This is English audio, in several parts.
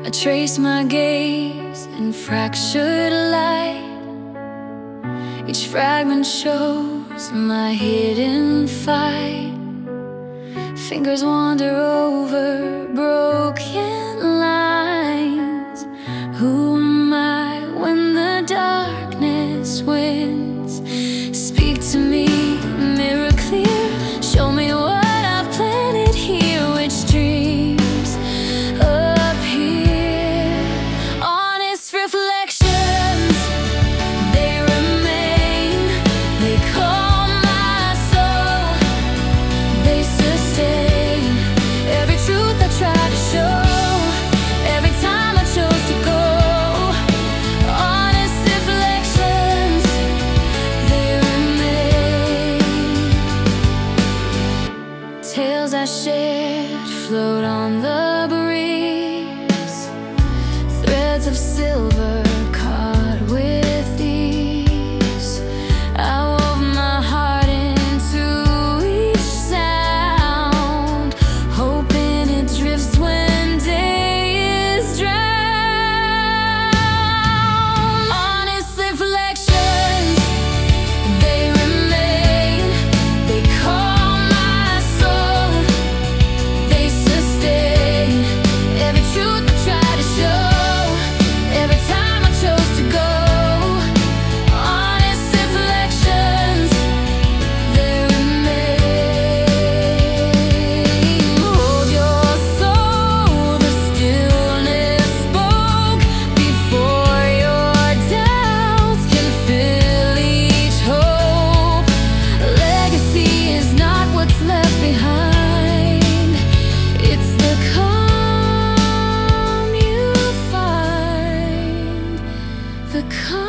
I trace my gaze in fractured light. Each fragment shows my hidden fight. Fingers wander over broken lines. Who am I when the darkness wins? Speak to me, mirror clear. Show me what I've planted here. Which dreams appear? Honest reflections, they remain. They calm my soul. They sustain every truth I try to show. Every time I chose to go. Honest reflections, they remain. Tales I shared float on the breeze. Threads of silver caught with ease. I wove my heart into each sound, hoping it drifts when day is drowned. Honest reflections, they remain. They calm my soul. They sustain every truth I try to show. Every time I chose to go. Honest reflections, they remain. Hold your soul, the stillness spoke before your doubts can fill each hope. Legacy is not what's left behind. It's the calm you find. The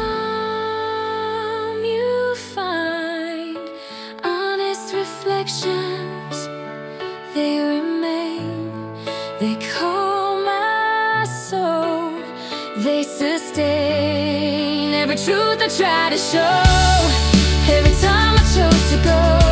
calm you find. Honest reflections, they remain. They calm my soul. They sustain every truth I try to show. Every time I chose to go.